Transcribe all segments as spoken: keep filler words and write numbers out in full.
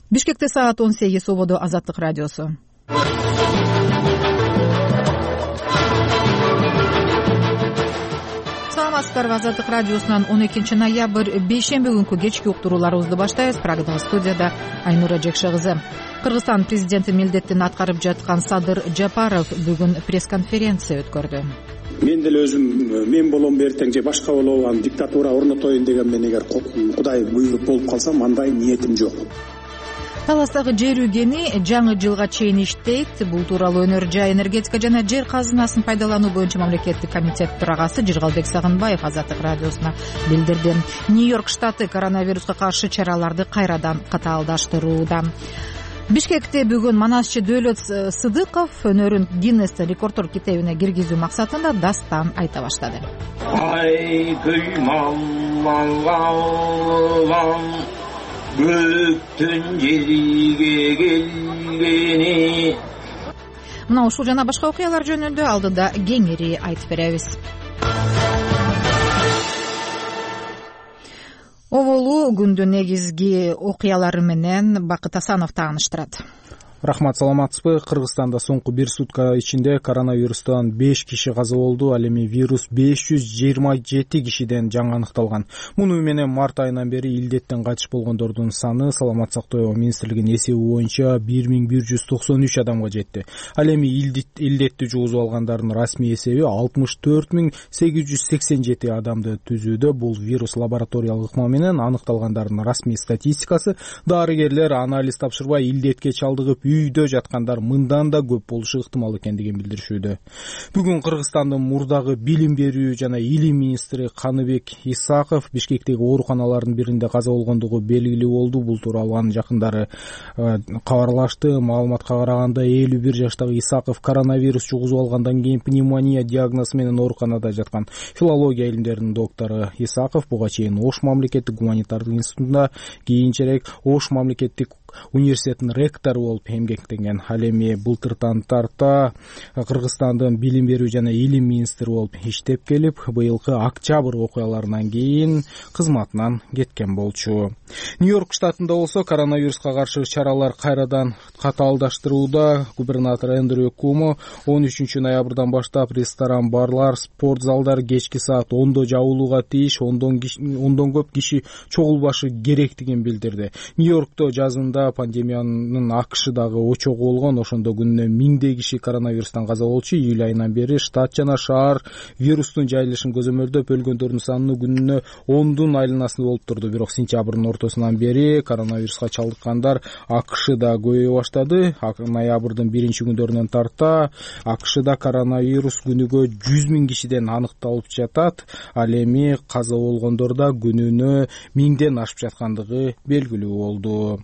Бишкекте саат он сегиз, ободо Азаттык радиосу. Саламатсыздарбы, Азаттык радиосунан он экинчи ноябрь бейшемби күнкү кечки уктурууларыбызды баштайбыз. Программа студияда Айнура Жекше кызы. Кыргызстан президенти милдетин аткарып жаткан Садыр Жапаров бүгүн пресс-конференция өткөрдү. Мен деле өзүм мен болом эртең же башка болобу, диктатура орнотоюн деген, мен эгер Кудай буйруп болуп калсам, андай ниетим жок. Таластагы жер үйгени жаңы жылга чейин иштейт. Бул тууралуу Өнөр жай энергетика жана жер казынасын пайдалануу боюнча мамлекеттик комитет төрагасы Жыргалбек Сагынбаев Азаттык радиосуна билдирди. Нью-Йорк штаты коронавируска каршы чараларды кайрадан катаалдаштырууда. Бишкекте бүгүн манасчы Дөөлөт Сыдыков өнөрүн Гиннес рекордтор китебине киргизүү максатында дастан айта баштады. Ай кыймалланган көктүн жериге келгени. Мына ушул жана башка окуялар жөнүндө алдыда кеңири айтып беребиз. Оболу күндүн негизги окуялары менен Бакыт Асанов тааныштырат. Рахмат, саламатсызбы? Кыргызстанда соңку бир сутка ичинде коронавирустан беш киши каза болду. Ал эми вирус беш жүз жыйырма жети кишиден жаңы аныкталган. Муну менен март айынан бери илдеттен кайтыш болгондордун саны Саламат сактоо министрлигинин эсеби боюнча бир миң бир жүз токсон үч адамга жетти. Ал эми илдетти жугузуп алгандардын расмий эсеби алтымыш төрт миң сегиз жүз сексен жети адамды түзүүдө. Бул вирус лабораториялык ыкма менен аныкталгандардын расмий статистикасы. Дарыгерлер анализ тапшырбай илдетке чалдыгып үйдө жаткандар мындан да көп болушу ыктымал экендигин билдиришүүдө. Бүгүн Кыргызстандын мурдагы билим берүү жана илим министри Каныбек Исаков Бишкектеги ооруканалардын биринде каза болгондугу белгилүү болду. Бул тууралуу анын жакындары кабарлашты. Маалыматка караганда элүү бир жаштагы Исаков коронавирус жугузуп алгандан кийин пневмония диагнозу менен ооруканада жаткан. Филология илимдеринин доктору Исаков буга чейин Ош мамлекеттик гуманитардык институтунда, кийинчерээк Ош мамлекеттик университетинин ректору болуп эмгектенген. Ал эми былтыртан тарта Кыргызстандын билим берүү жана илим министри болуп иштеп келип, быйылкы октябрь окуяларынан кийин кызматынан кеткен болчу. Нью-Йорк штатында болсо коронавируска каршы чаралар кайрадан катаалдаштырууда. Губернатор Эндрю Кумо он үчүнчү ноябрдан баштап ресторан, барлар, спорт залдар кечки саат ондо жабылууга тийиш, ондон көп киши чогулбашы керектигин билдирди. Нью-Йоркто жазында пандемиянын АКШдагы очогу болгон, ошондо күнүнө миңдей киши коронавирустан каза болчу. Июль айынан бери штат жана шаар вирустун жайылышын көзөмөлдөп, өлгөндөрдүн саны күнүнө ондун айланасында болуп турду. Бирок сентябрдын ортосунан бери коронавируска чалдыккандар АКШда көбөйө баштады. Ноябрдын биринчи күндөрүнөн тарта АКШда коронавирус күнүгө жүз миң кишиден аныкталып жатат. Ал эми каза болгондор да күнүнө миңден ашып жаткандыгы белгилүү болду.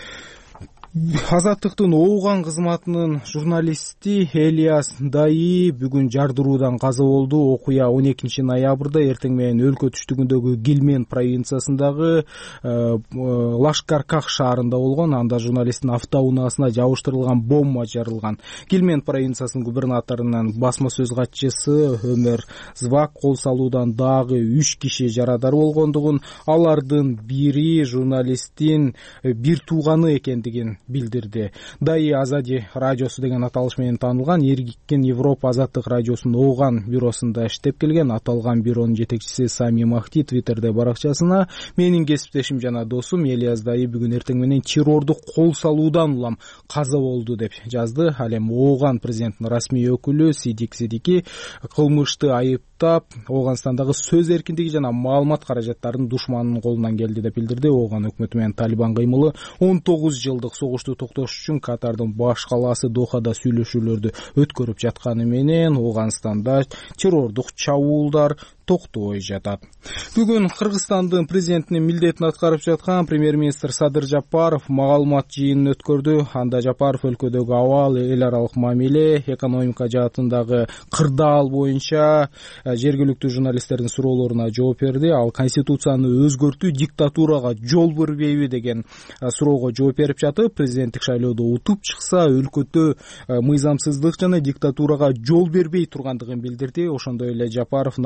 Азаттыктын ооган кызматынын журналисти Элиас Дайи бүгүн жардыруудан каза болду. Окуя он экинчи ноябрда эртең менен өлкө түштүгүндөгү Гилмен провинциясындагы Лашкарках шаарында болгон. Анда журналисттин автоунаасына жабыштырылган бомба жарылган. Гилмен провинциясынын губернаторунун басма сөз катчысы Өмөр Звак кол салуудан дагы үч киши жарадар болгондугун, алардын бири журналисттин бир тууганы экендигин билдирди. Дайи Азади радиосу деген аталыш менен таанылган. Эркин Европа азаттык радиосунун ооган бюросунда иштеп келген. Аталган бюронун жетекчиси Сами Махти Твиттерде баракчасына: "Менин кесиптешим жана досум Элиас Дайи бүгүн эртең менен террорду кол салуудан улам каза болду" деп жазды. Ал эми ооган президенттин расмий өкүлү Сидик Сидики кылмышты айыптап, Ооганстандагы сөз эркиндиги жана маалымат каражаттарынын душманынын колунан келди деп билдирди. Ооган өкмөтү менен Талибан кыймылы он тогуз жылдык согушту токтош үчүн Катардын баш калаасы Дохада сүйлөшүүлөрдү өткөрүп жатканы менен Ооганстанда террордук чабуулдар токтобой жатат. Бүгүн Кыргызстандын президентинин милдетин аткарып жаткан премьер-министр Садыр Жапаров маалымат жыйынын өткөрдү. Анда Жапаров өлкөдөгү абал, эл аралык мамиле, экономика жаатындагы кырдаал боюнча жергиликтүү журналисттердин суроолоруна жооп берди. Ал конституцияны өзгөртүү диктатурага жол бербейби деген суроого жооп берип жатып, президенттик шайлоодо утуп чыкса, өлкөдө мыйзамсыздык жана диктатурага жол бербей тургандыгын билдирди. Ошондой эле Жапаров нарындагы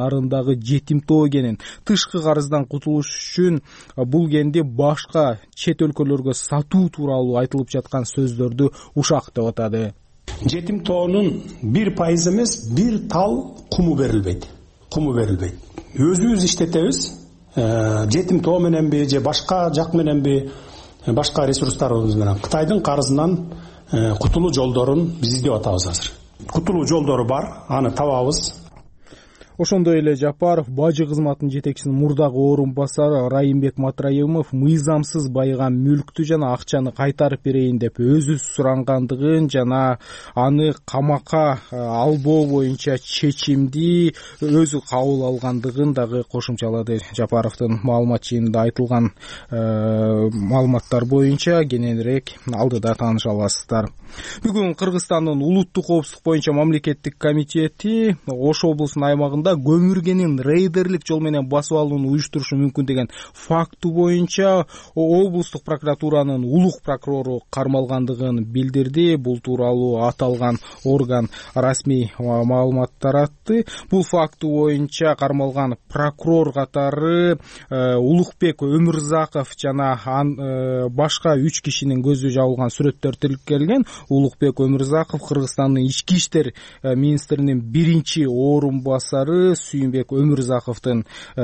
дагы жетим тоо экенин, тышкы карыздан кутулуш үчүн бул кенди башка чет өлкөлөргө сатуу тууралуу айтылып жаткан сөздөрдү ушак деп атады. Жетим тоонун бир пайыз эмес, бир тал куму берилбейт. Куму берилбейт. Өзүбүз иштетебиз. Жетим тоо мененби же башка жак мененби, башка ресурстарыбыз менен Кытайдын карызынан кутулуу жолдорун биз издеп атабыз азыр. Кутулуу жолдору бар, аны табабыз. Ошондой эле Жапаров бажы кызматынын жетекчисинин мурдагы орун басары Райымбек Матраимов мыйзамсыз байыган мүлктү жана акчаны кайтарып берейин деп өзү сурангандыгын жана аны камакка албоо боюнча чечимди өзү кабыл алгандыгын дагы кошумчалады. Жапаровдун маалымат жыйынында айтылган маалыматтар боюнча кененирээк алдыда тааныша аласыздар. Бүгүн Кыргызстандын улуттук коопсуздук боюнча мамлекеттик комитети Ош облусунун аймагында көмүргенин рейдерлик жол менен басып алууну уюштурушу мүмкүн деген факты боюнча облустук прокуратуранын улук прокурору кармалгандыгын билдирди. Бул тууралуу аталган орган расмий маалымат таратты. Бул факты боюнча кармалган прокурор катары Улукбек Өмүрзаков жана башка үч кишинин көзү жабылган сүрөттөр тиркелген. Улукбек Өмүрзаков Кыргызстандын ички иштер министринин биринчи орун басары, Сүйүнбек Өмүрзаковдун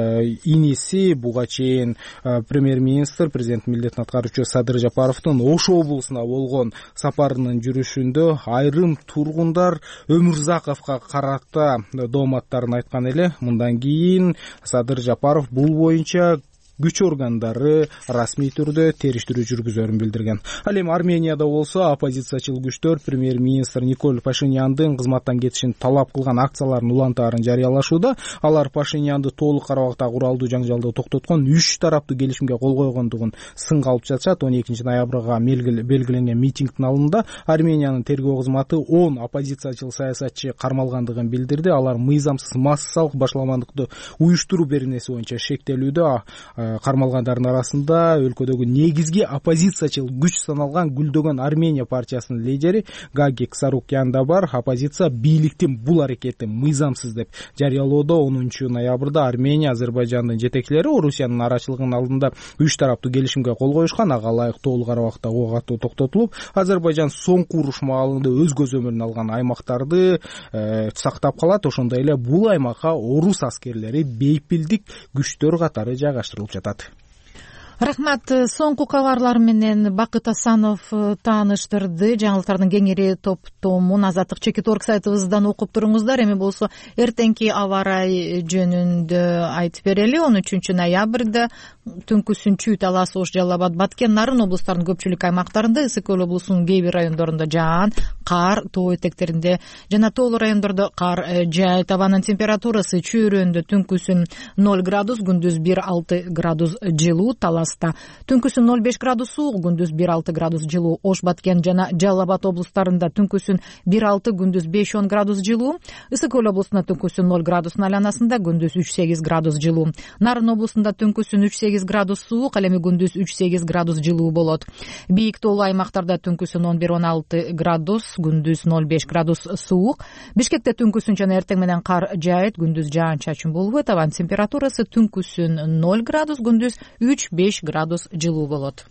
иниси. Буга чейин премьер-министр, президент милдетин аткаруучу Садыр Жапаровдун Ош облусуна болгон сапарынын жүрүшүндө айрым тургундар Өмүрзаковго карата дооматтарын айткан эле. Мындан кийин Садыр Жапаров бул боюнча күч органдары расмий түрдө териштирүү жүргүзөрүн билдирген. Ал эми Арменияда болсо оппозициячыл күчтөр премьер-министр Николь Пашиняндын кызматтан кетишин талап кылган акцияларын улантаарын жарыялашууда. Алар Пашинянды толук карабактагы уралдуу жаңжалды токтоткон үч тараптуу келишимге кол койгондугун сынга алып жатышат. он экинчи ноябрга белгиленген митингдин алдында Армениянын тергөө кызматы он оппозициячыл саясатчы кармалгандыгын билдирди. Алар мыйзамсыз массалык башаламандыкты уюштуруу беренеси боюнча шектелүүдө. Кармалгандардын арасында өлкөдөгү негизги оппозициячыл күч саналган Гүлдөгөн Армения партиясынын лидери Гагик Сарукян да бар. Оппозиция бийликтин бул аракетин мыйзамсыз деп жарыялоодо. онунчу ноябрда Армения, Азербайжандын жетекчилери Орусиянын арачылыгынын алдында үч тараптуу келишимге кол коюшкан. Ага ылайык толук арабакта ок атуу токтотулуп, Азербайжан соңку уруш маалында өз көзөмөлүнө алган аймактарды э, сактап калат. Ошондой эле бул аймакка орус аскерлери бейпилдик күчтөр катары жайгаштырылып жатат. Рахмат. Соңку кабарлар менен Бакыт Асанов тааныштырды. Жаңылыктардын кеңири топтомун Азаттык чекит орг сайтыбыздан окуп туруңуздар. Эми болсо эртеңки аба ырайы жөнүндө айтып берели. он үчүнчү ноябрда түнкүсүнчү Талас, Ош, Жалал Абад, Баткен, Нарын облустарынын көпчүлүк аймактарында, Ысык Көл облусунун кээ бир райондорунда жаан, кар, тоо этектеринде жана тоолуу райондордо кар жаайт. Абанын температурасы чөйрөндө түнкүсүн ноль градус, күндүз бир алты градус жылуу. Таласта түнкүсүн ноль беш градус суук, күндүз бир алты градус жылуу. Ош, Баткен жана Жалал Абад облустарында түнкүсүн бир алты, күндүз беш он градус жылуу. Ысык Көл облусунда түнкүсүн ноль градустун айланасында, күндүз үч сегиз градус жылуу. Нарын облусунда түнкүсүн үч сегиз градус суук, ал эми күндүз үч сегиз градус жылуу болот. Бийик тоолуу аймактарда түнкүсүн он бир он алты градус, күндүз ноль беш градус суук. Бишкекте түнкүсүн жана эртең менен кар жаайт, күндүз жаан-чачын болбойт. Абанын температурасы түнкүсүн ноль градус, күндүз үч беш градус жылуу болот.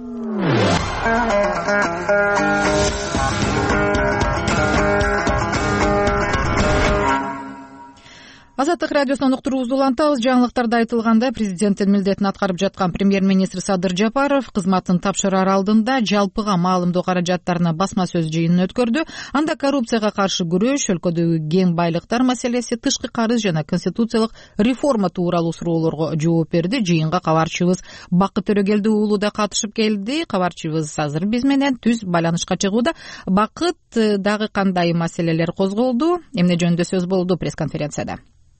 Азаттык радиосунан уктуруубузду улантабыз. Жаңылыктарда айтылгандай, президенттин милдетин аткарып жаткан премьер-министр Садыр Жапаров кызматын тапшыраар алдында жалпыга маалымдоо каражаттарына басма сөз жыйынын өткөрдү. Анда коррупцияга каршы күрөш, өлкөдөгү кең байлыктар маселеси, тышкы карыз жана конституциялык реформа тууралуу суроолорго жооп берди. Жыйынга кабарчыбыз Бакыт Төрөгелди уулу да катышып келди. Кабарчыбыз азыр биз менен түз байланышка чыгууда. Бакыт, дагы кандай маселелер козголду? Эмне жөнүндө сөз болду пресс-конференцияда?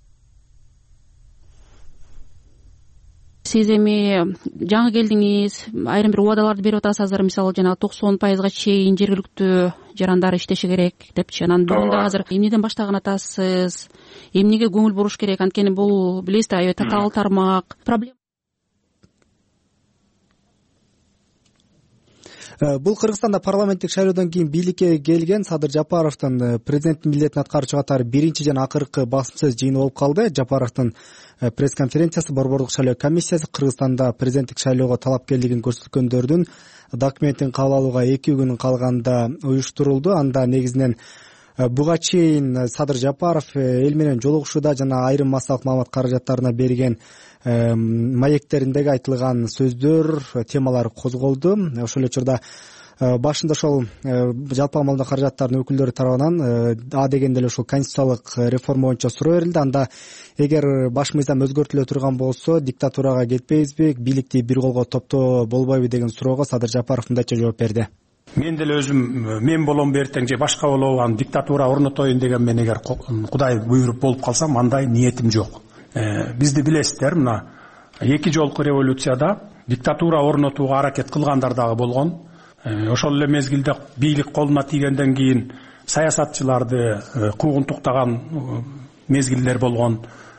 Сиз эми жаңы келдиңиз, айрым бир убадаларды берип атасыз. Азыр мисалы жана токсон пайызга чейин жергиликтүү жарандар иштеши керек депчи. Анан бүгүндө азыр эмнеден баштаган атасыз? Эмнеге көңүл буруш керек? Анткени бул билесиз да, аябай татаал тармак. Проблема Бул Кыргызстанда парламенттик шайлоодон кийин бийликке келген Садыр Жапаровдун президенттин милдетин аткаруучу катары биринчи жана акыркы басымсыз жыйыны болуп калды. Жапаровдун пресс-конференциясы Борбордук шайлоо комиссиясы Кыргызстанда президенттик шайлоого талапкерлигин көрсөткөндөрдүн документин кабыл алууга эки күн калганда уюштурулду. Анда негизинен буга чейин Садыр Жапаров эл менен жолугушууда жана айрым массалык маалымат каражаттарына берген маектериндеги айтылган сөздөр, темалар козголду. Ошол эле учурда башында ошол жалпы маалымат каражаттарынын өкүлдөрү тарабынан а дегенде эле ушул конституциялык реформа боюнча суроо берилди. Анда эгер баш мыйзам өзгөртүлө турган болсо диктатурага кетпейбизби, бийликти бир колго топтоо болбойбу деген суроого Садыр Жапаров мындайча жооп берди. Мен деле өзүм мен болом бертең же башка болобу, анан диктатура орнотоюн деген мен эгер Кудай буйруп болуп калсам андай ниетим жок. Бизди билесиздер, мына эки жолку революцияда диктатура орнотууга аракет кылгандар дагы болгон. Ошол эле мезгилде бийлик колуна тийгенден кийин саясатчыларды куугунтуктаган мезгилдер болгон,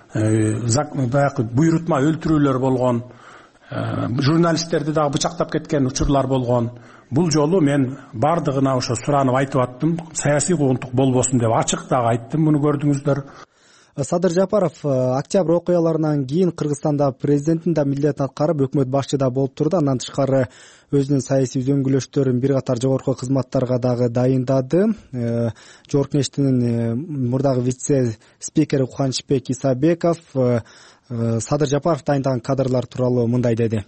баягы буйрутма өлтүрүүлөр болгон, журналисттерди дагы бычактап кеткен учурлар болгон. Бул жолу мен бардыгына ошо суранып айтып аттым, саясий куугунтук болбосун деп ачык дагы айттым, муну көрдүңүздөр. Садыр Жапаров октябрь окуяларынан кийин Кыргызстанда президенттин да милдетин аткарып, өкмөт башчы да болуп турду. Андан тышкары өзүнүн саясий үзөңгүлөштөрүн бир катар жогорку кызматтарга дагы дайындады. Жогорку Кеңештин мурдагы вице спикери Кубанычбек Исабеков Садыр Жапаров дайындаган кадрлар тууралуу мындай деди.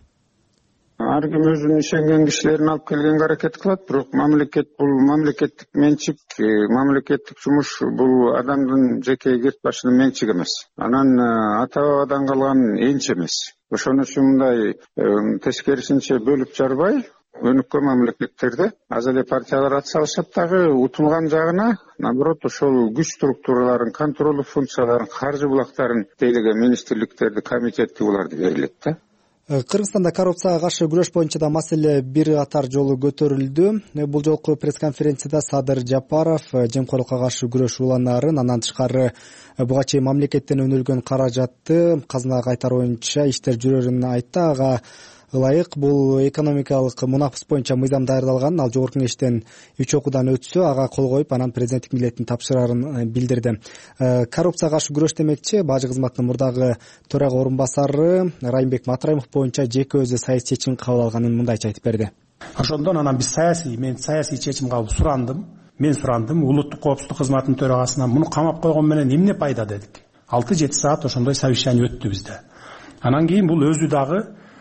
Ар ким өзүнүн ишенген кишилерин алып келгенге аракет кылат, бирок мамлекет бул мамлекеттик менчик, мамлекеттик жумуш бул адамдын жеке кирт башынын менчиги эмес. Анан ата бабадан калган энч эмес. Ошон үчүн мындай тескерисинче бөлүп жарбай, өнүккөн мамлекеттерде аз эле партиялар ат салышат дагы утулган жагына, наоборот, ошол күч структураларын, контролдук функцияларын, каржы булактарын тейлеген министрликтерди, комитетти буларды берилет да. Кыргызстанда коррупцияга каршы күрөш боюнча да маселе бир катар жолу көтөрүлдү. Бул жолку пресс-конференцияда Садыр Жапаров жемкорлукка каршы күрөш уланарын, андан тышкары буга чейин мамлекеттен өнүлгөн каражатты казынага кайтаруу боюнча иштер жүрөрүн айтты. Ага ылайык бул экономикалык мунапыс боюнча мыйзам даярдалганын, ал жогорку кеңештен үч окуудан өтсө ага кол коюп, анан президенттик милдетин тапшырарын билдирди. Коррупцияга каршы күрөш демекчи, бажы кызматынын мурдагы төрага орун басары Райымбек Матраимов боюнча жеке өзү саясий чечим кабыл алганын мындайча айтып берди. Ошондон анан биз саясий, мен саясий чечим кабыл сурандым. Мен сурандым улуттук коопсуздук кызматынын төрагасынан, муну камап койгон менен эмне пайда дедик. алты жети саат ошондой совещание өттү бизде. Анан кийин бул өзү дагы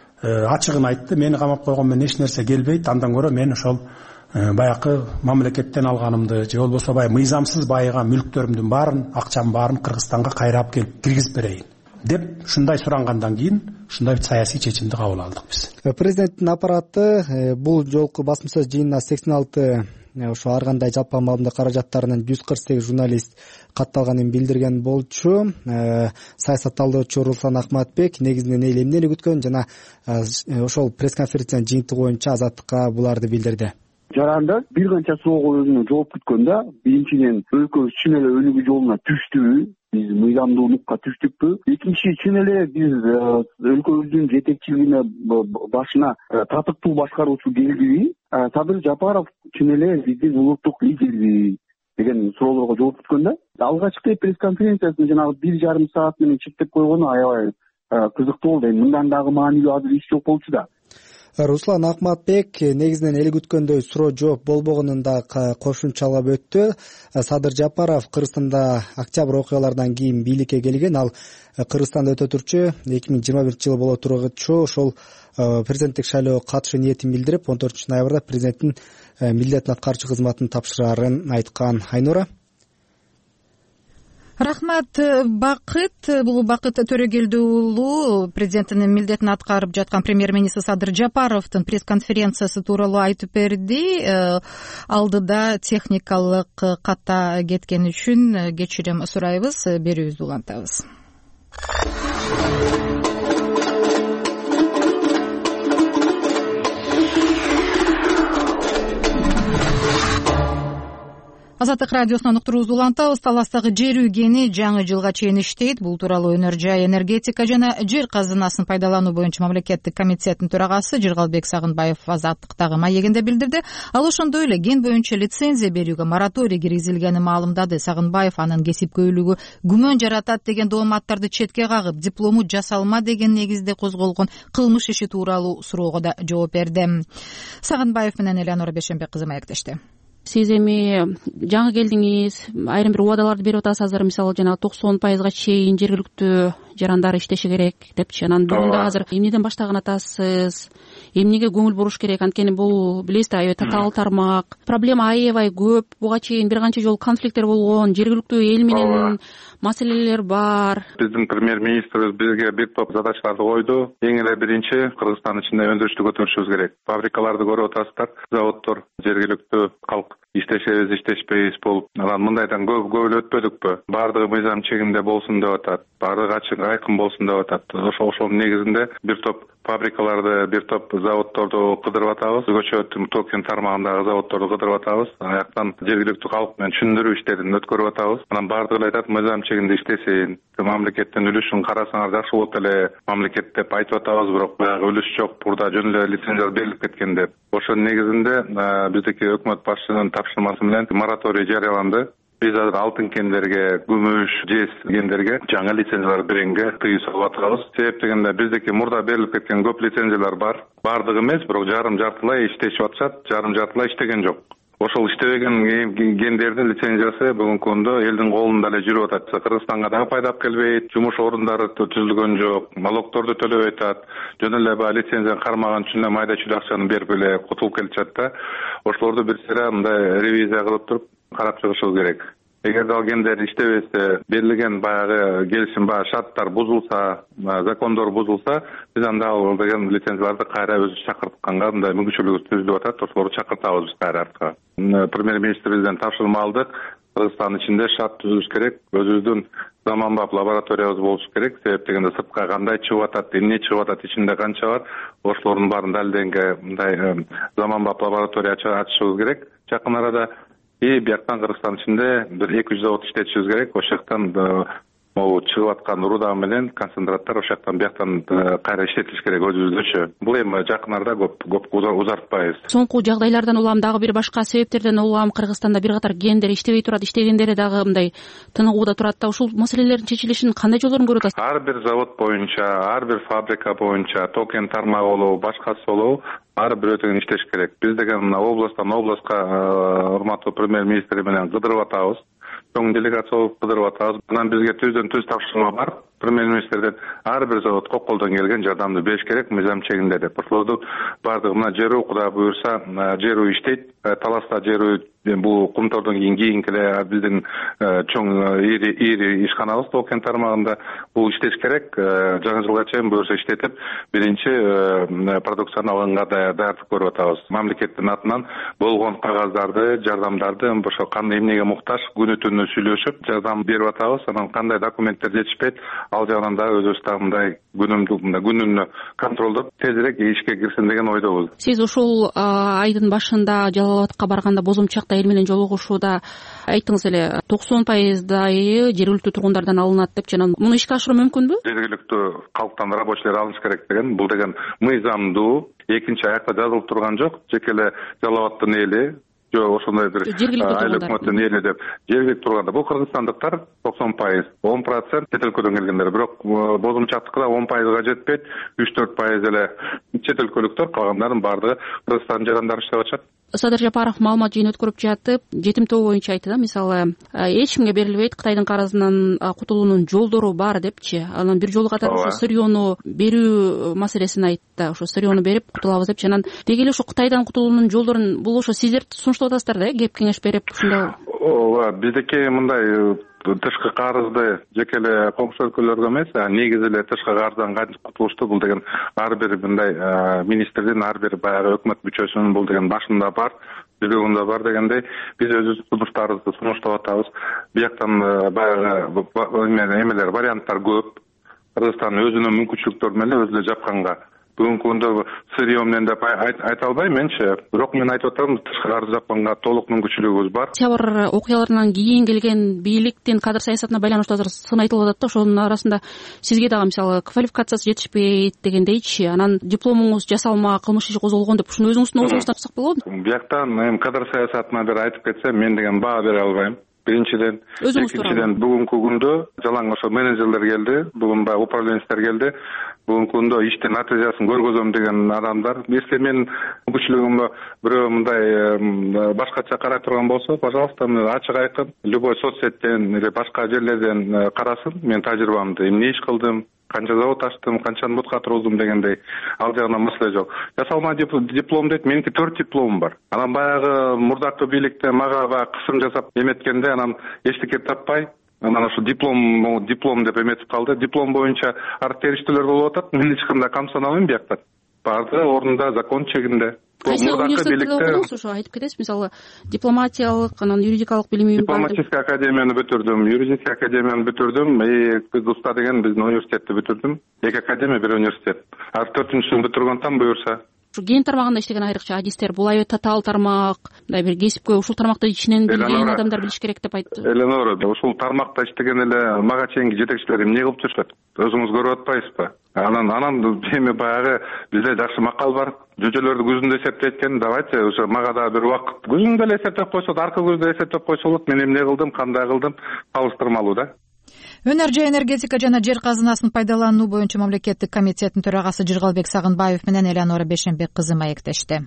ачыгын айтты, мени камап койгон менен эч нерсе келбейт, андан көрө мен ошол баягы мамлекеттен алганымды же болбосо баягы мыйзамсыз байыган мүлктөрүмдүн баарын, акчамдын баарын Кыргызстанга кайрап келип киргизип берейин деп ушундай сурангандан кийин ушундай саясий чечимди кабыл алдык биз. Президенттин аппараты бул жолку басмасөз жыйынына сексен алты ошо ар кандай жалпы маалымат каражаттарынын жүз кырк сегиз журналист катталганын билдирген болчу. Саясатталуучу Руслан Акматбек негизинен эл эмнени күткөн жана ошол пресс-конференциянын жыйынтыгы боюнча Азаттыкка буларды билдирди. Жаранда бир канча суроого өзүнө жооп күткөндө, биринчиден өлкөбүз чын эле өнүгүү жолуна түштүбү, биз мыйзамдуулукка түштүкпү. Экинчи, чын эле биз өлкөбүздүн жетекчилигине башына татыктуу башкаруучу келдиби? Садыр Жапаров чын эле биздин улуттук лидерби деген суроолорго жооп күткөндө, алгачкы пресс-конференциясын жанагы бир жарым саат менен чектеп койгону аябай кызыктуу болду. Мындан дагы маанилүү азыр иш жок болчу да. Руслан Акматбек негизинен эл күткөндөй суроо жооп болбогонун да кошумчалап өттү. Садыр Жапаров Кыргызстанда октябрь окуяларынан кийин бийликке келген, ал Кыргызстанда өтө турчу эки миң жыйырма биринчи жылы боло тургучу ошол президенттик шайлоого катышуу ниетин билдирип, он төртүнчү ноябрда президенттин милдетин аткаруучу кызматын тапшырарын айткан. Айнура. Рахмат, Бакыт. Бул Бакыт Төрөгелди уулу президенттин милдетин аткарып жаткан премьер-министр Садыр Жапаровдун пресс-конференциясы тууралуу айтып берди. Алдыда техникалык ката кеткен үчүн кечирим сурайбыз, берүүбүздү улантабыз. Азаттык радиосунан уктуруубузду улантабыз. Таластагы жер үйгени жаңы жылга чейин иштейт. Бул тууралуу Өнөр жай энергетика жана жер казынасын пайдалануу боюнча мамлекеттик комитеттин төрагасы Жыргалбек Сагынбаев Азаттыктагы маегинде билдирди. Ал ошондой эле ген боюнча лицензия берүүгө мораторий киргизилгенин маалымдады. Сагынбаев анын кесипкөйлүгү күмөн жаратат деген дооматтарды четке кагып, диплому жасалма деген негизде козголгон кылмыш иши тууралуу суроого да жооп берди. Сагынбаев менен Элеонора Бешенбек кызы маектешти. Сиз эми жаңы келдиңиз, айрым бир убадаларды берип атасыз. Азыр мисалы жана токсон пайызга чейин жергиликтүү жарандар иштеши керек депчи. Анан бүгүн да азыр эмнеден баштаган атасыз, эмнеге көңүл буруш керек? Анткени бул билесиз да, аябай татаал тармак, проблема аябай көп. Буга чейин бир канча жолу конфликттер болгон, жергиликтүү эл менен маселелер бар. Биздин премьер-министрибиз бизге бир топ задачаларды койду. Эң эле биринчи, Кыргызстан ичинде өндүрүштү көтөрүшүбүз керек. Фабрикаларды көрүп атасыздар, заводдор, жергиликтүү калк иштешебиз, иштешпейбиз болуп, анан мындайдан көп көп эле өтпөдүкпү? Баардыгы мыйзам чегинде болсун деп атат, баардыгы ачык айкын болсун деп атат. Ошол ошонун негизинде бир топ фабрикаларды, бир топ заводдорду кыдырып атабыз. Көчөттүн токен тармагындагы заводдорду кыдырып атабыз. Аяктан жергиликтүү калк менен түшүндүрүү иштерин өткөрүп атабыз. Анан баардыгы эле айтат, мыйзам чегинде иштесин, мамлекеттин үлүшүн карасаңар жакшы болот эле мамлекет деп айтып атабыз, бирок баягы үлүш жок, бурда жөн эле лицензия берилип кеткен деп. Ошонун негизинде биздики өкмөт башчысынын тапшырмасы менен мораторий жарыяланды. Биз азыр алтын кендерге, күмүш, жез кендерге жаңы лицензиялар беренге тыюу салып атабыз. Себеп дегенде биздики мурда берилип кеткен көп лицензиялар бар. Бардыгы эмес, бирок жарым жартылай иштешип атышат, жарым жартылай иштеген жок. Ошол иштебеген кендердин лицензиясы бүгүнкү күндө элдин колунда эле жүрүп атат. Кыргызстанга дагы пайдап келбейт, жумуш орундары түзүлгөн жок, налогторду төлөбөй атат. Жөн эле баягы лицензияны кармаган үчүн эле майда чүйдө акчаны берип эле кутулуп келишет да. Ошолорду бир сыйра мындай ревизия кылып туруп карап чыгышыбыз керек. Эгерде ал кендер иштебесе, берилген баягы келишим баягы шарттар бузулса, закондор бузулса, биз анда ал деген лицензияларды кайра өзүбүз чакыртканга мындай мүмкүнчүлүгү түзүлүп атат. Ошолорду чакыртабыз биз кайра артка. Премьер-министрибизден тапшырма алдык. Кыргызстан ичинде шарт түзүш керек. Өзүбүздүн заманбап лабораториябыз болуш керек. Себеп дегенде сыртка кандай чыгып атат, эмне чыгып атат, ичинде канча бар, ошолордун баарын далилденге мындай заманбап лаборатория ачышыбыз керек жакын арада. И бияктан Кыргызстан ичинде бир эки жүз завод иштетишибиз керек. Ошол жактан могу чыгып аткан руда менен концентраттар ошол жактан бияктан кайра иштетилиш керек өзүбүздөчү. Бул эми жакын арада көп көп узартпайбыз. Соңку жагдайлардан улам дагы бир башка себептерден улам Кыргызстанда бир катар кендер иштебей турат, иштегендери дагы мындай тыныгууда турат да. Ушул маселелердин чечилишин кандай жолдорун көрүп атасыз? Ар бир завод боюнча, ар бир фабрика боюнча, токен тармагы болобу, башкасы болобу, ар бир өтөгөн иштеш керек. Биз деген областтан областка урматтуу премьер-министр менен кыдырып атабыз. Чоң делегация болуп кыдырып атабыз. Анан бизге түздөн түз тапшырма бар. Премьер-министрден ар бир заводко колдон келген жардамды бериш керек мыйзам чегинде деп. Ошолорду бардыгы мына жерүү Кудай буюрса жерүү иштейт. Таласта жерүү бул кумтордон кийин кийинки эле биздин чоң ири ири ишканабыз токен тармагында. Бул иштеш керек. Жаңы жылга чейин буюрса иштетип, биринчи продукцияны алганга даярдык көрүп атабыз. Мамлекеттин атынан болгон кагаздарды, жардамдарды ошо кандай эмнеге муктаж күнү түнү сүйлөшүп жардам берип атабыз. Анан кандай документтер жетишпейт, ал жагынан дагы өзүбүз дагы мындай күнүмдүк мындай күнүнө контролдоп тезирээк ишке кирсин деген ойдобуз. Сиз ушул айдын башында Жалал Абадка барганда Бозумчакта эл менен жолугушууда айттыңыз эле токсон пайыздайы жергиликтүү тургундардан алынат деп, жана муну ишке ашыруу мүмкүнбү? Жергиликтүү калктан рабочийлер алыш керек деген, бул деген мыйзамдуу, экинчи аякта жазылып турган жок. Жеке эле Жалал Абадтын эли жок ошондой бир айыл өкмөттүн эли деп жергиликтүү турганда бул кыргызстандыктар токсон пайыз, он процент чет өлкөдөн келгендер. Бирок Бозумчактыкта он пайызга жетпейт, үч төрт пайыз эле чет өлкөлүктөр, калгандардын баардыгы Кыргызстандын жарандары иштеп атышат. Садыр Жапаров маалымат жыйын өткөрүп жатып, жетим тобу боюнча айтты да, мисалы эч кимге берилбейт, Кытайдын карызынан кутулуунун жолдору бар депчи. Анан бир жолу катар ошо сырьёну берүү маселесин айтты. Ошо сырьёну берип кутулабыз депчи. Анан деги эле ошо Кытайдан кутулуунун жолдорун бул ошо сиздер сунуштап атасыздар да, кеп кеңеш берип ушундай. Ооба, биздики мындай тышкы карызды жеке эле коңшу өлкөлөргө эмес, негизи эле тышкы карыздан кантип кутулушту бул деген ар бир мындай министрдин, ар бир баягы өкмөт мүчөсүнүн бул деген башында бар, жүрөгүндө бар дегендей, биз өзүбүз сунуштарыбызды сунуштап атабыз. Бияктан баягы эмелер, варианттар көп. Кыргызстан өзүнүн мүмкүнчүлүктөрү менен өзү эле жапканга бүгүнкү күндө сырье менен деп айта албайм менчи, бирок мен айтып атам, тышкы арыз жапканга толук мүмкүнчүлүгүбүз бар. Октябрь окуяларынан кийин келген бийликтин кадр саясатына байланыштуу азыр сын айтылып атат да, ошонун арасында сизге дагы мисалы квалификациясы жетишпейт дегендейчи, анан дипломуңуз жасалма, кылмыш иши козголгон деп ушуну өзүңүздүн оңуңуздан кылсак болобу? Бияктан эми кадр саясатына бир айтып кетсем, мен деген баа бере албайм. Биринчиден, экинчиден бүгүнкү күндө жалаң ошо менеджерлер келди, бүгүн баягы управленецтер келди. Бүгүнкү күндө иштин натыйжасын көргөзөм деген адамдар. Если мен мүмкүнчүлүгүм бирөө мындай башкача карай турган болсо, пожалуйста, ачык айкын, любой соцсеттен или башка жерлерден карасын, мен тажрыйбамды, эмне иш кылдым, канча завод ачтым, канчаны бутка тургуздум дегендей, ал жагынан маселе жок. Жасалма диплом дейт, меники төрт дипломум бар. Анан баягы мурдакы бийликте мага баягы кысым жасап эметкенде, анан эчтеке таппай, анан ошо диплом диплом деп эметип калды. Диплом боюнча арт териштүүлөр болуп атат. Мен эч кандай камсанабайм биякта. Баардыгы ордунда, закон чегинде. Кайсы университетте окудуңуз? Ошо айтып кетесиз, мисалы дипломатиялык, анан юридикалык билимиң бар. Дипломатический академияны бүтүрдүм, юридический академияны бүтүрдүм, и биз уста деген биздин университетти бүтүрдүм. Эки академия, бир университет. Ар төртүнчүсүн бүтүргөндөн буюрса. Ушу ген тармагында иштеген айрыкча адистер, бул аябай татаал тармак, мындай бир кесипкө ушул тармакты ичинен билген адамдар билиш керек деп айтты. Эленора, ушул тармакта иштеген эле мага чейинки жетекчилер эмне кылып жүрүшөт? Өзүңүз көрүп атпайсызбы? Анан анан эми баягы бизде жакшы макал бар. Жүжөлөрдү күзүндө эсептейт экен, давайте уже мага да бир убакыт күзүндө эле эсептеп койсо, аркы күздө эсептеп койсо болот. Мен эмне кылдым, кандай кылдым, салыштырмалуу да. Өнөр жай энергетика жана жер казынасын пайдалануу боюнча мамлекеттик комитеттин төрагасы Жыргалбек Сагынбаев менен Эленора Бешенбек кызы маектешти.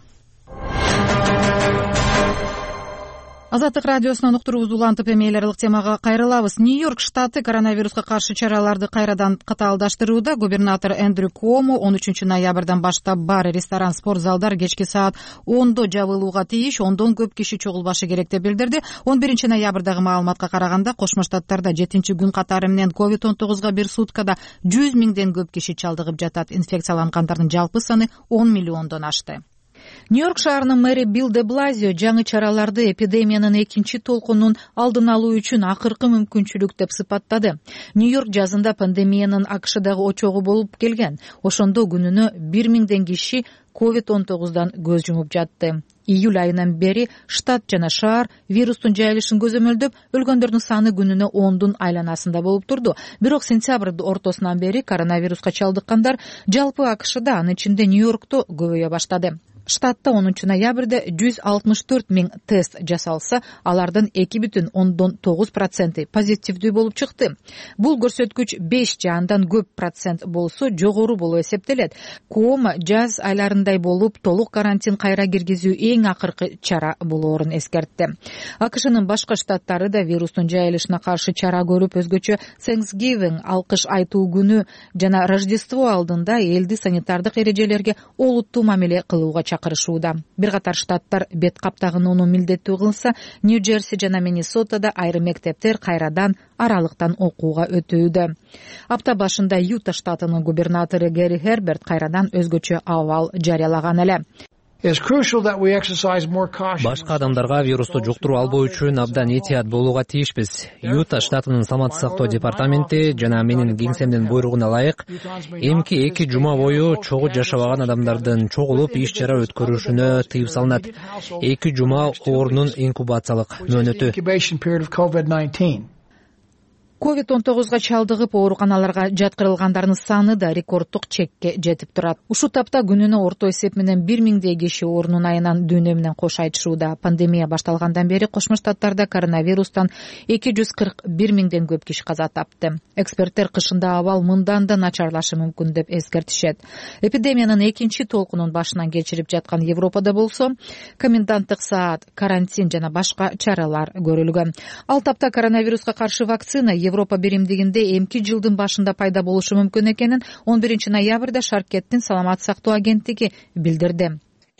Азаттык радиосунан уктуруубузду улантып эми эл аралык темага кайрылабыз. Нью-Йорк штаты коронавируска каршы чараларды кайрадан катаалдаштырууда. Губернатор Эндрю Куомо он үчүнчү ноябрдан баштап бар, ресторан, спорт залдар кечки саат ондо жабылууга тийиш, ондон көп киши чогулбашы керек деп билдирди. он биринчи ноябрдагы маалыматка караганда Кошмо Штаттарда жетинчи күн катары менен ковид он тогузга бир суткада жүз миңден көп киши чалдыгып жатат. Инфекциялангандардын жалпы саны он миллиондон ашты. Нью-Йорк шаарынын мэри Билл де Блазио жаңы чараларды эпидемиянын экинчи толкунун алдын алуу үчүн акыркы мүмкүнчүлүк деп сыпаттады. Нью-Йорк жазында пандемиянын АКШдагы очогу болуп келген. Ошондо күнүнө бир миңден киши ковид он тогуздан көз жумуп жатты. Июль айынан бери штат жана шаар вирустун жайылышын көзөмөлдөп, өлгөндөрдүн саны күнүнө ондун айланасында болуп турду. Бирок сентябрь ортосунан бери коронавируска чалдыккандар жалпы АКШда, анын ичинде Нью-Йоркто көбөйө баштады. Штатта онунчу ноябрда жүз алтымыш төрт миң тест жасалса, алардын эки бүтүн ондон тогуз проценти позитивдүү болуп чыкты. Бул көрсөткүч беш же андан көп процент болсо жогору болуп эсептелет. Куомо жаз айларындай болуп толук карантин кайра киргизүү эң акыркы чара болоорун эскертти. АКШнын башка штаттары да вирустун жайылышына каршы чара көрүп, өзгөчө Thanksgiving, алкыш айтуу күнү жана Рождество алдында элди санитардык эрежелерге олуттуу мамиле кылууга чакырышууда. Бир катар штаттар бет каптагынууну милдеттүү кылса, Нью-Джерси жана Миннесотада айрым мектептер кайрадан аралыктан окууга өтүүдө. Апта башында Юта штатынын губернатору Гэри Херберт кайрадан өзгөчө абал жарыялаган эле. Башка адамдарга вирусту жуктуруп албоо үчүн абдан этият болууга тийишпиз. Юта штатынын саламаттык сактоо департаменти жана менин кеңсемдин буйругуна ылайык эмки эки жума бою чогуу жашабаган адамдардын чогулуп иш чара өткөрүшүнө тыюу салынат. Эки жума орнун инкубациялык мөөнөтү. ковид он тогузга чалдыгып ооруканаларга жаткырылгандардын саны да рекорддук чекке жетип турат. Ушул тапта күнүнө орто эсеп менен бир миңдей киши орнун айынан дүйнө менен кош айтышууда. Пандемия башталгандан бери Кошмо Штаттарда коронавирустан эки жүз кырк бир миңден көп киши каза тапты. Эксперттер кышында абал мындан да начарлашы мүмкүн деп эскертишет. Эпидемиянын экинчи толкунун башынан кечирип жаткан Европада болсо, коменданттык саат, карантин жана башка чаралар көрүлгөн. Ал тапта коронавируска каршы вакцина Европа биримдигинде эмки жылдын башында пайда болушу мүмкүн экенин он биринчи ноябрда Шаркеттин саламат сактоо агенттиги билдирди.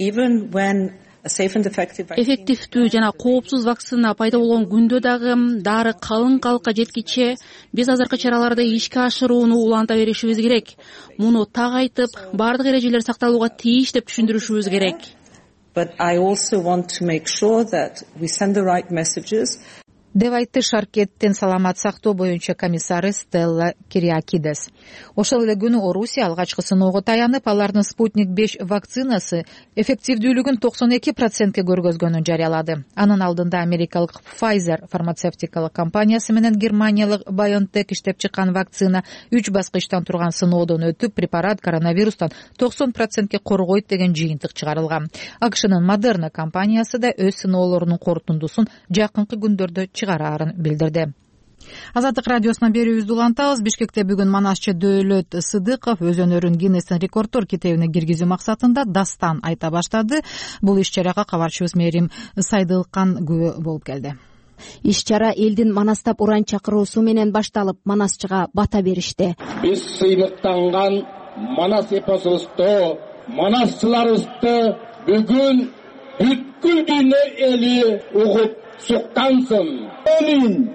Эффективдүү жана коопсуз вакцина пайда болгон күндө дагы дары калың калкка жеткиче биз азыркы чараларды ишке ашырууну уланта беришибиз керек. Муну так айтып, бардык эрежелер сакталууга тийиш деп түшүндүрүшүбүз керек. деп айтты Шаркеттин саламат сактоо боюнча комиссары Стелла Кириакидес. Ошол эле күнү Орусия алгачкы сыноого таянып, алардын Спутник беш вакцинасы эффективдүүлүгүн токсон эки процентке көргөзгөнүн жарыялады. Анын алдында америкалык Pfizer фармацевтикалык компаниясы менен германиялык BioNTech иштеп чыккан вакцина үч баскычтан турган сыноодон өтүп, препарат коронавирустан токсон процентке коргойт деген жыйынтык чыгарылган. АКШнын Moderna компаниясы да өз сыноолорунун корутундусун жакынкы күндөрдө чыгараарын билдирди. Азаттык радиосуна берүүбүздү улантабыз. Бишкекте бүгүн манасчы Дөөлөт Сыдыков өз өнөрүн Гиннестин рекорддор китебине киргизүү максатында дастан айта баштады. Бул иш-чарага кабарчыбыз Мерим Сайдылкан күбө болуп келди. Иш-чара элдин манастап уран чакыруусу менен башталып, манасчыга бата беришти. Биз сыймыктанган манас эпосубузду, манасчыларыбызды бүгүн бүткүл дүйнө эли угуп суккансın. Amin.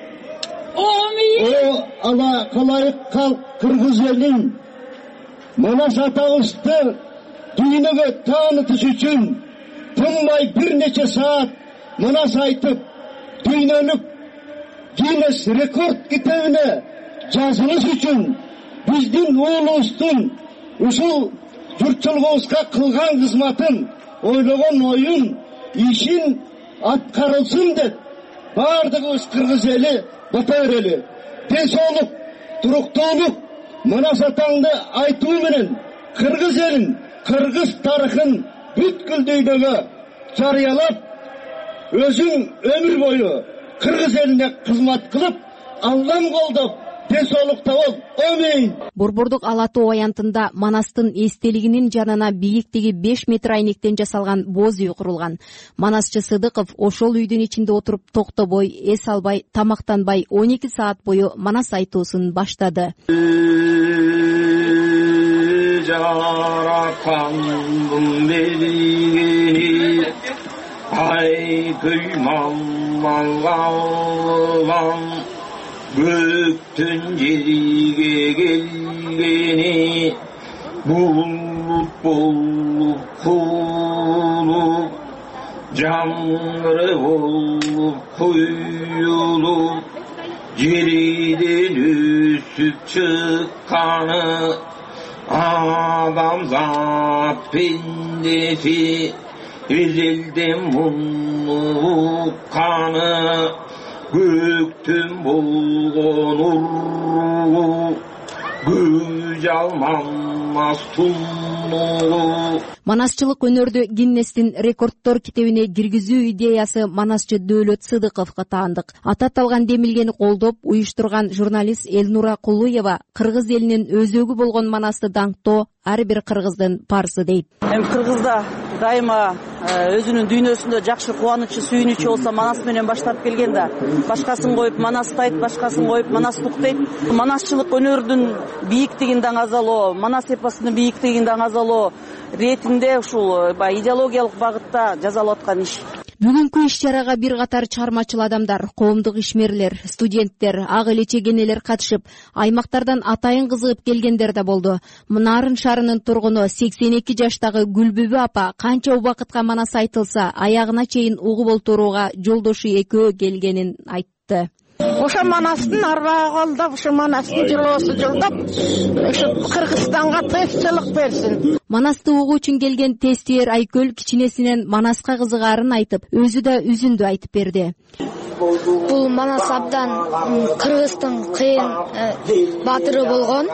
Amin. O ala kalayık kalk Kırgız elin Manas atağızdı düğünüge tanıtış için tınmay bir neçe saat Manas aytıp düğünönüp Guinness rekord kitabine жазылыш için bizdin oğlumuzun usul yurtçılığımızga kılgan kızmatın oylagan oyun işin atkarılsın dep бардыгыбыз кыргыз эли бата берели. Денсаулык, туруктуулук, Манас атаңды айтуу менен кыргыз элин, кыргыз тарыхын бүткүл дүйнөгө жарыялап, өзүң өмүр бою кыргыз элине кызмат кылып, Аллам колдоп, денсаулыкта бол. Амин. Борбордук ала тоо аянтында Манастын эстелигинин жанына бийиктиги беш метр айнектен жасалган боз үй курулган. Манасчы Сыдыков ошол үйдүн ичинде отуруп токтобой, эс албай, тамактанбай он эки саат бою манас айтуусун баштады. Göktün yeriге gelgeni bulut bolup kulup Cangırı olup kuyulup Yeriden üsüp çıkkanı Adamzat pendefi Ezelden munlu kanı Göktün bulgun urru, güc almanmaz tunnu. Манасчылык өнөрдү Гиннестин рекорддор китебине киргизүү идеясы манасчы Дөөлөт Сыдыковго таандык. Ата талган демилгени колдоп уюштурган журналист Элнура Кулуева кыргыз элинин өзөгү болгон манасты даңктоо ар бир кыргыздын парсы дейт. Эми кыргызда дайыма өзүнүн дүйнөсүндө жакшы кубанычы, сүйүнүчү болсо манас менен баштап келген да. Башкасын коюп манастайт, башкасын коюп манас туктайт. Манасчылык өнөрдүн бийиктигин даңазалоо, манас эпосунун бийиктигин даңазалоо ретинде ушул идеологиялык багытта жазалып аткан иш. Бүгүнкү иш-чарага бир катар чыгармачыл адамдар, коомдук ишмерлер, студенттер, ак элече кенелер катышып, аймактардан атайын кызыгып келгендер да болду. Нарын шаарынын тургуну сексен эки жаштагы Гүлбүбү апа канча убакытка манас айтылса, аягына чейин угуп олтурууга жолдошу экөө келгенин айтты. Ошо манастын арбагы колдоп, ошо манастын жылоосу жылдап, ошо Кыргызстанга тынччылык берсин. Манасты угуу үчүн келген тестиер Айкөл кичинесинен манаска кызыгаарын айтып, өзү да үзүндү айтып берди. Бул манас абдан Кыргыздын кыйын батыры болгон.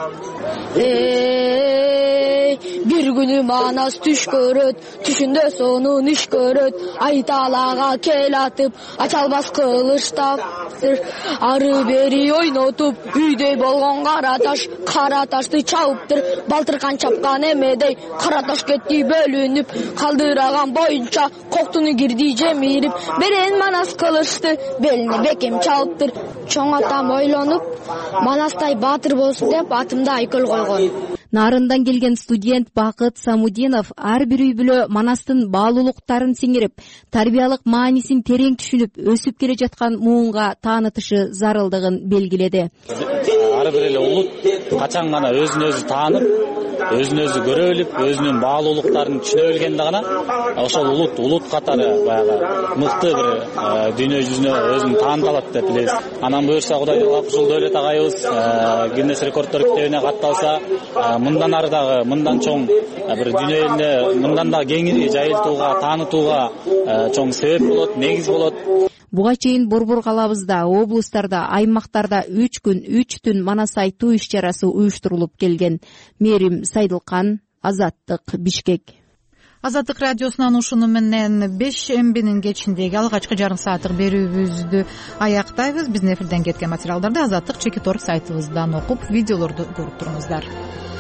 Бир күнү манас түш көрөт, түшүндө сонун иш көрөт. Айталага кел атып, ачалбас кылычтаптыр. Ары бери ойнотуп, үйдөй болгон кара таш, кара ташты чабыптыр. Балтыркан чапкан эмедей, кара таш кетти бөлүнүп, калдыраган боюнча коктуну кирди жемирип, берен манас кылычты, белине бекем чалыптыр. Чоң атам ойлонуп, манастай баатыр болсун деп атымды Айкөл койгон. Нарындан келген студент Бакыт Самудинов ар бир үй бүлө манастын баалуулуктарын сиңирип, тарбиялык маанисин терең түшүнүп, өсүп келе жаткан муунга таанытышы зарылдыгын белгиледи. Ар бир эле улут качан гана өзүн өзү таанып, өзүн өзү көрө билип, өзүнүн баалуулуктарын түшүнө билгенде гана ошол улут улут катары баягы мыкты бир дүйнө жүзүнө өзүн тааныта алат деп билебиз. Анан буюрса Кудайдын кулаку Ушул Дөөлөт агайыбыз Гиннес рекорддор китебине катталса, мындан ары дагы мындан чоң бир дүйнө элине мындан да кеңири жайылтууга, таанытууга чоң себеп болот, негиз болот. Буга чейин Борбор калабызда, облустарда, аймактарда үч күн, үч түн манас айтуу иш чарасы уюштурулуп келген. Мерим Сайдылкан, Азаттык, Бишкек. Азаттык радиосунан ушуну менен бешембинин кечиндеги алгачкы жарым сааттык берүүбүздү аяктайбыз. Биздин эфирден кеткен материалдарды Азаттык Чекит точка орг сайтыбыздан окуп, видеолорду көрүп туруңуздар.